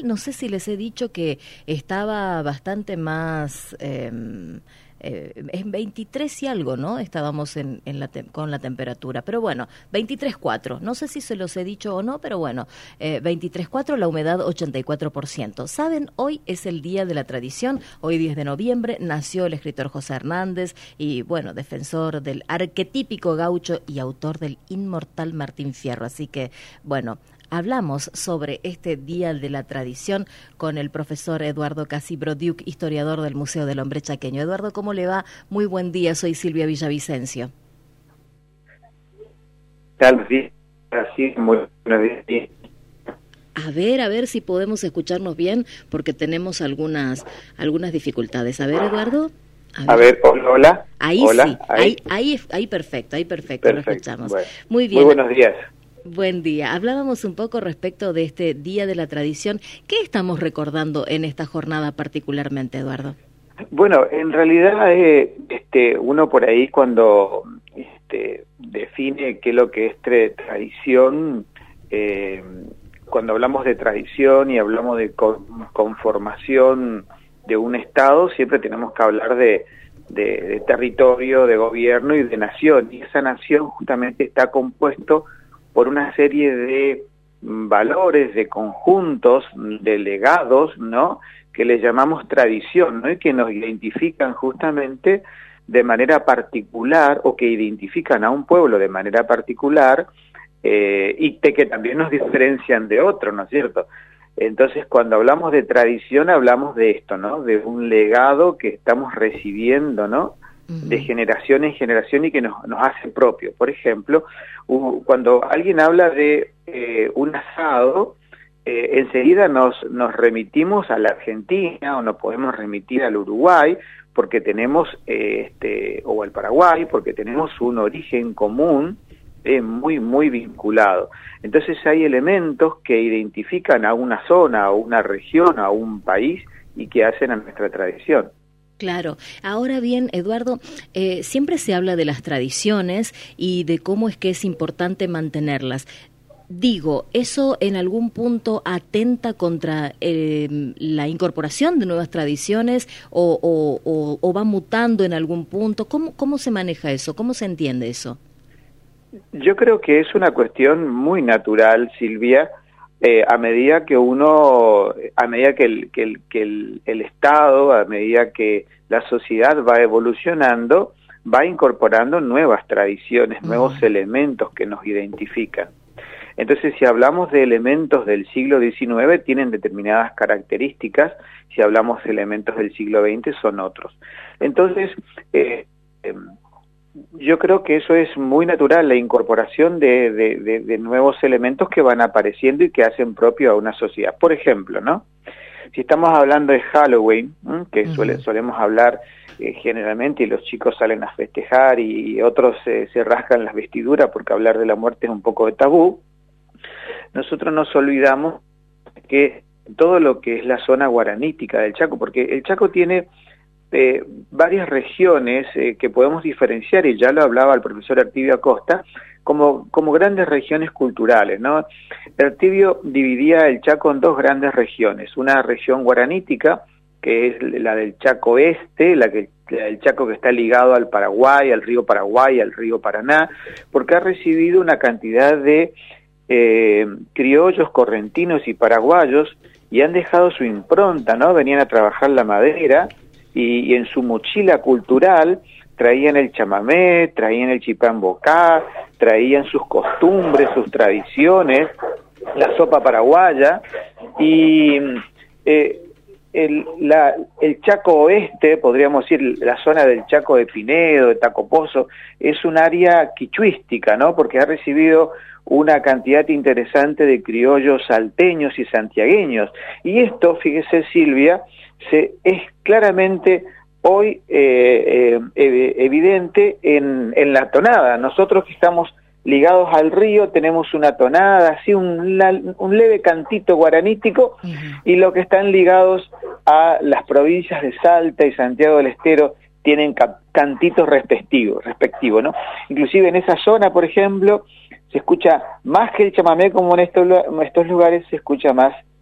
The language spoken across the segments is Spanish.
no sé si les he dicho que estaba bastante más... en 23 y algo, ¿no? Estábamos con la temperatura, pero bueno, 23,4. No sé si se los he dicho o no, pero bueno, 23,4, la humedad 84%. ¿Saben? Hoy es el Día de la Tradición. Hoy 10 de noviembre nació el escritor José Hernández y, bueno, defensor del arquetípico gaucho y autor del inmortal Martín Fierro. Así que, bueno, hablamos sobre este Día de la Tradición con el profesor Eduardo Casibro-Duke, historiador del Museo del Hombre Chaqueño. Eduardo, ¿cómo le va? Muy buen día, soy Silvia Villavicencio. Tal vez, así, muy buenos días. A ver si podemos escucharnos bien, porque tenemos algunas dificultades. A ver, Eduardo. A ver, hola. Ahí hola, sí, ahí perfecto, lo escuchamos. Bueno, muy bien. Muy buenos días. Buen día. Hablábamos un poco respecto de este Día de la Tradición. ¿Qué estamos recordando en esta jornada particularmente, Eduardo? Bueno, en realidad uno por ahí cuando define qué es lo que es tradición, cuando hablamos de tradición y hablamos de conformación de un Estado, siempre tenemos que hablar de territorio, de gobierno y de nación. Y esa nación justamente está compuesto por una serie de valores, de conjuntos, de legados, ¿no?, que le llamamos tradición, ¿no?, y que nos identifican justamente de manera particular, o que identifican a un pueblo de manera particular, y que también nos diferencian de otros, ¿no es cierto? Entonces, cuando hablamos de tradición, hablamos de esto, ¿no?, de un legado que estamos recibiendo, ¿no?, de generación en generación y que nos hace propio. Por ejemplo, cuando alguien habla de un asado, enseguida nos remitimos a la Argentina, o nos podemos remitir al Uruguay, porque tenemos, o al Paraguay, porque tenemos un origen común muy, muy vinculado. Entonces hay elementos que identifican a una zona, a una región, a un país, y que hacen a nuestra tradición. Claro. Ahora bien, Eduardo, siempre se habla de las tradiciones y de cómo es que es importante mantenerlas. Digo, ¿eso en algún punto atenta contra la incorporación de nuevas tradiciones o va mutando en algún punto? ¿Cómo se maneja eso? ¿Cómo se entiende eso? Yo creo que es una cuestión muy natural, Silvia, a medida que el Estado, a medida que la sociedad va evolucionando, va incorporando nuevas tradiciones, nuevos elementos que nos identifican. Entonces, si hablamos de elementos del siglo XIX, tienen determinadas características; si hablamos de elementos del siglo XX, son otros. Entonces, yo creo que eso es muy natural, la incorporación de nuevos elementos que van apareciendo y que hacen propio a una sociedad. Por ejemplo, ¿no?, si estamos hablando de Halloween, que solemos hablar generalmente, y los chicos salen a festejar y otros se rascan las vestiduras porque hablar de la muerte es un poco de tabú, nosotros nos olvidamos que todo lo que es la zona guaranítica del Chaco, porque el Chaco tiene varias regiones que podemos diferenciar, y ya lo hablaba el profesor Artibio Acosta, como grandes regiones culturales, ¿no? Artibio dividía el Chaco en dos grandes regiones: una región guaranítica, que es la del Chaco Este, el Chaco que está ligado al Paraguay, al río Paraguay, al río Paraná, porque ha recibido una cantidad de criollos, correntinos y paraguayos, y han dejado su impronta, ¿no? Venían a trabajar la madera, y en su mochila cultural traían el chamamé, traían el chipambocá, traían sus costumbres, sus tradiciones, la sopa paraguaya, y el Chaco Oeste, podríamos decir, la zona del Chaco de Pinedo, de Tacopozo, es un área quichuística, ¿no?, porque ha recibido una cantidad interesante de criollos salteños y santiagueños. Y esto, fíjese, Silvia, es claramente hoy evidente en la tonada. Nosotros que estamos ligados al río tenemos una tonada, así un leve cantito guaranítico, y los que están ligados a las provincias de Salta y Santiago del Estero tienen cantitos respectivos, ¿no? Inclusive en esa zona, por ejemplo, se escucha más que el chamamé, como en estos lugares se escucha más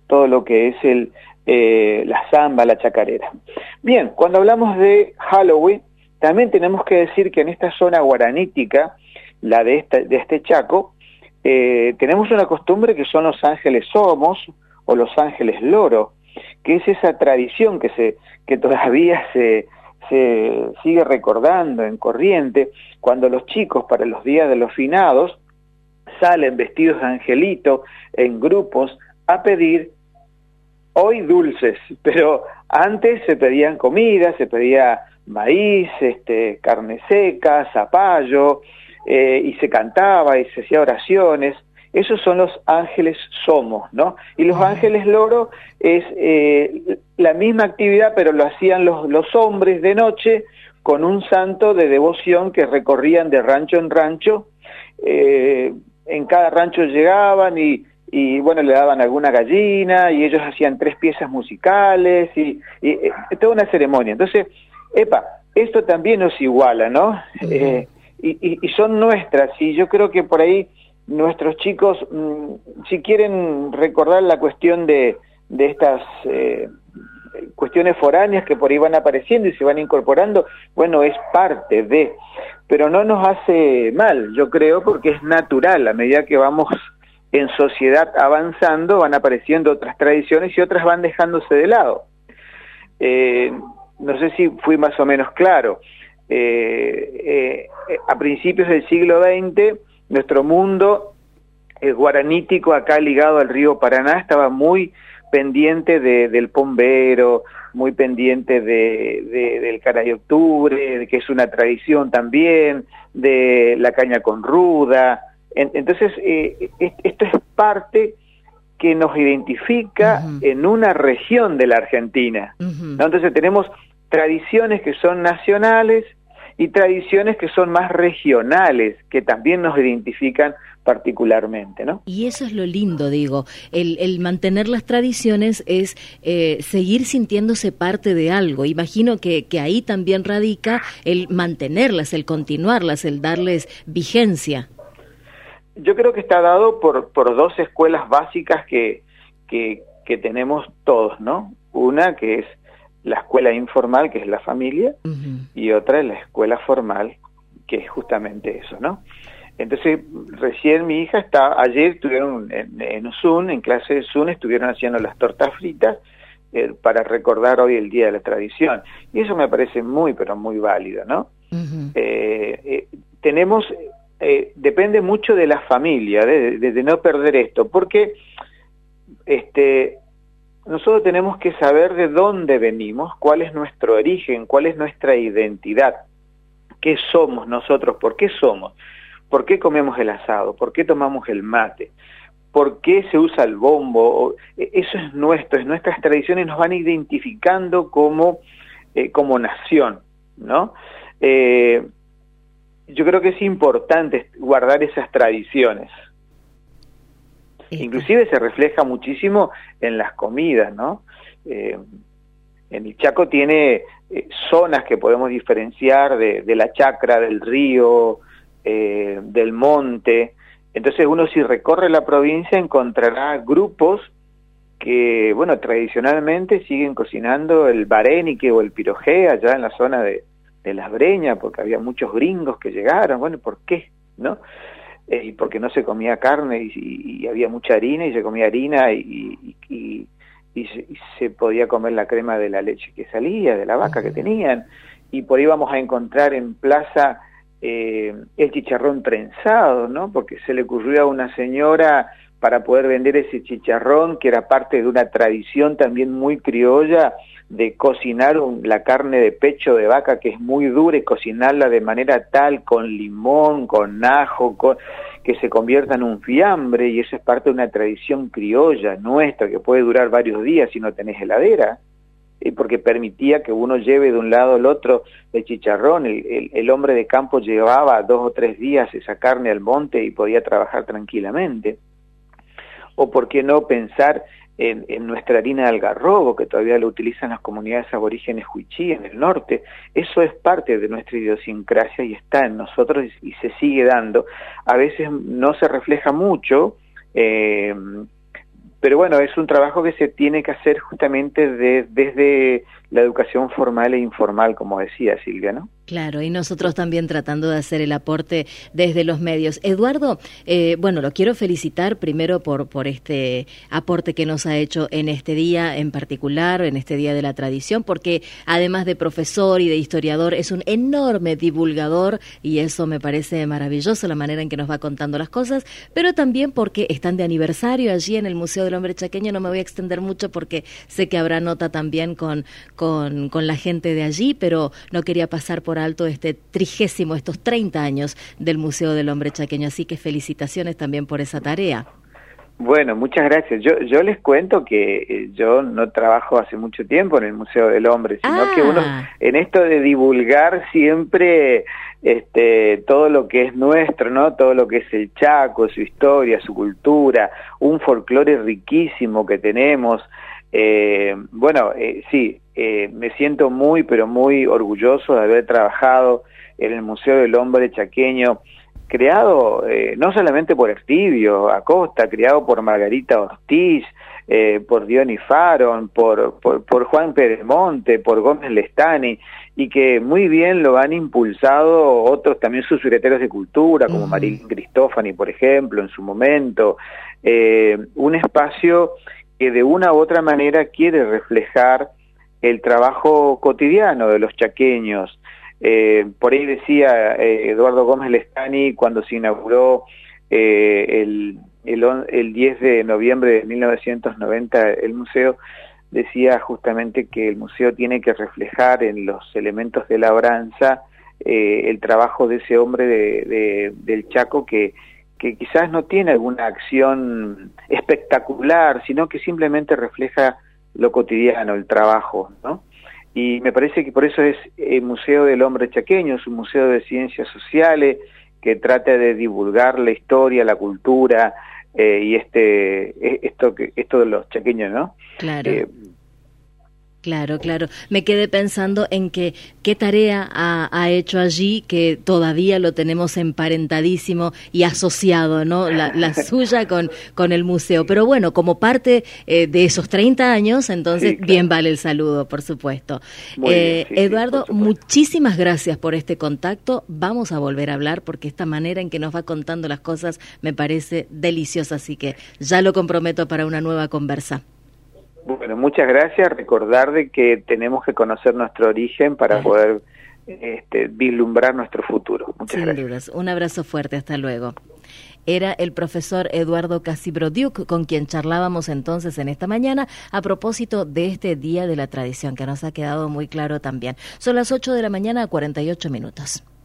todo lo que es la samba, la chacarera. Bien, cuando hablamos de Halloween, también tenemos que decir que en esta zona guaranítica, la de este Chaco, tenemos una costumbre que son los ángeles somos o los ángeles loro, que es esa tradición que todavía se sigue recordando en Corriente, cuando los chicos para los días de los finados salen vestidos de angelito en grupos a pedir hoy dulces, pero antes se pedían comida, se pedía maíz, carne seca, zapallo, y se cantaba y se hacía oraciones. Esos son los ángeles somos, ¿no? Y los ángeles loro es la misma actividad, pero lo hacían los hombres de noche con un santo de devoción que recorrían de rancho en rancho. En cada rancho llegaban y bueno, le daban alguna gallina y ellos hacían 3 piezas musicales y toda una ceremonia. Entonces, esto también nos iguala, ¿no? Y son nuestras, y yo creo que por ahí nuestros chicos, si quieren recordar la cuestión de estas cuestiones foráneas que por ahí van apareciendo y se van incorporando, bueno, es parte de, pero no nos hace mal, yo creo, porque es natural, a medida que vamos en sociedad avanzando, van apareciendo otras tradiciones y otras van dejándose de lado. No sé si fui más o menos claro. A principios del siglo XX, nuestro mundo guaranítico, acá ligado al río Paraná, estaba muy pendiente del pombero, muy pendiente del caray octubre, que es una tradición también, de la caña con ruda. Entonces, esto es parte que nos identifica en una región de la Argentina, ¿no? Entonces tenemos tradiciones que son nacionales y tradiciones que son más regionales, que también nos identifican particularmente, ¿no? Y eso es lo lindo, digo, el mantener las tradiciones es seguir sintiéndose parte de algo. Imagino que ahí también radica el mantenerlas, el continuarlas, el darles vigencia. Yo creo que está dado por 2 escuelas básicas que tenemos todos, ¿no? Una que es la escuela informal, que es la familia, y otra es la escuela formal, que es justamente eso, ¿no? Entonces, recién mi hija ayer estuvieron en Zoom, en clase de Zoom, estuvieron haciendo las tortas fritas para recordar hoy el Día de la Tradición. Y eso me parece muy, pero muy válido, ¿no? Depende mucho de la familia, de no perder esto, porque nosotros tenemos que saber de dónde venimos, cuál es nuestro origen, cuál es nuestra identidad, qué somos nosotros, por qué somos, por qué comemos el asado, por qué tomamos el mate, por qué se usa el bombo. Eso es nuestro, es nuestras tradiciones, nos van identificando como nación, ¿no? Yo creo que es importante guardar esas tradiciones. Inclusive se refleja muchísimo en las comidas, ¿no? En el Chaco tiene zonas que podemos diferenciar de la chacra, del río, del monte. Entonces uno, si recorre la provincia, encontrará grupos que, bueno, tradicionalmente siguen cocinando el varénique o el pirojé allá en la zona de Las Breñas, porque había muchos gringos que llegaron. Bueno, ¿por qué? ¿No? Y porque no se comía carne y había mucha harina y se comía harina y se podía comer la crema de la leche que salía, de la vaca que tenían. Y por ahí vamos a encontrar en plaza el chicharrón trenzado, ¿no? Porque se le ocurrió a una señora para poder vender ese chicharrón, que era parte de una tradición también muy criolla, de cocinar la carne de pecho de vaca, que es muy dura, y cocinarla de manera tal, con limón, con ajo, que se convierta en un fiambre, y eso es parte de una tradición criolla nuestra, que puede durar varios días si no tenés heladera, porque permitía que uno lleve de un lado al otro el chicharrón. El hombre de campo llevaba 2 o 3 días esa carne al monte y podía trabajar tranquilamente. O por qué no pensar en nuestra harina de algarrobo, que todavía lo utilizan las comunidades aborígenes huichí en el norte. Eso es parte de nuestra idiosincrasia y está en nosotros y se sigue dando. A veces no se refleja mucho, pero bueno, es un trabajo que se tiene que hacer justamente desde la educación formal e informal, como decía Silvia, ¿no? Claro, y nosotros también tratando de hacer el aporte desde los medios. Eduardo, bueno, lo quiero felicitar primero por este aporte que nos ha hecho en este día en particular, en este Día de la Tradición, porque además de profesor y de historiador, es un enorme divulgador y eso me parece maravilloso, la manera en que nos va contando las cosas, pero también porque están de aniversario allí en el Museo del Hombre Chaqueño. No me voy a extender mucho porque sé que habrá nota también con la gente de allí, pero no quería pasar por alto estos 30 años del Museo del Hombre Chaqueño, así que felicitaciones también por esa tarea. Bueno, muchas gracias. Yo les cuento que yo no trabajo hace mucho tiempo en el Museo del Hombre, sino que uno en esto de divulgar siempre todo lo que es nuestro, ¿no? Todo lo que es el Chaco, su historia, su cultura, un folclore riquísimo que tenemos. Sí, me siento muy, pero muy orgulloso de haber trabajado en el Museo del Hombre Chaqueño, creado no solamente por Eftivio Acosta, creado por Margarita Ortiz, por Diony Faron, por Juan Pedemonte, por Gómez Lestani, y que muy bien lo han impulsado otros también subsecretarios de Cultura, como Marilyn Cristofani, por ejemplo, en su momento. Un espacio que de una u otra manera quiere reflejar el trabajo cotidiano de los chaqueños. Por ahí decía Eduardo Gómez Lestani cuando se inauguró el 10 de noviembre de 1990 el museo, decía justamente que el museo tiene que reflejar en los elementos de labranza el trabajo de ese hombre del Chaco que quizás no tiene alguna acción espectacular, sino que simplemente refleja lo cotidiano, el trabajo, ¿no? Y me parece que por eso es el Museo del Hombre Chaqueño, es un museo de ciencias sociales que trata de divulgar la historia, la cultura y esto de los chaqueños, ¿no? Claro. Claro. Me quedé pensando en qué tarea ha hecho allí, que todavía lo tenemos emparentadísimo y asociado, ¿no? La suya con el museo. Pero bueno, como parte de esos 30 años, entonces sí, claro, bien vale el saludo, por supuesto. Bien, sí, Eduardo, por supuesto, muchísimas gracias por este contacto. Vamos a volver a hablar porque esta manera en que nos va contando las cosas me parece deliciosa, así que ya lo comprometo para una nueva conversa. Bueno, muchas gracias. Recordar de que tenemos que conocer nuestro origen para poder vislumbrar nuestro futuro. Muchas gracias. Sin dudas. Un abrazo fuerte. Hasta luego. Era el profesor Eduardo Cacibrodiuk con quien charlábamos entonces en esta mañana a propósito de este Día de la Tradición, que nos ha quedado muy claro también. Son las 8 de la mañana, 48 minutos.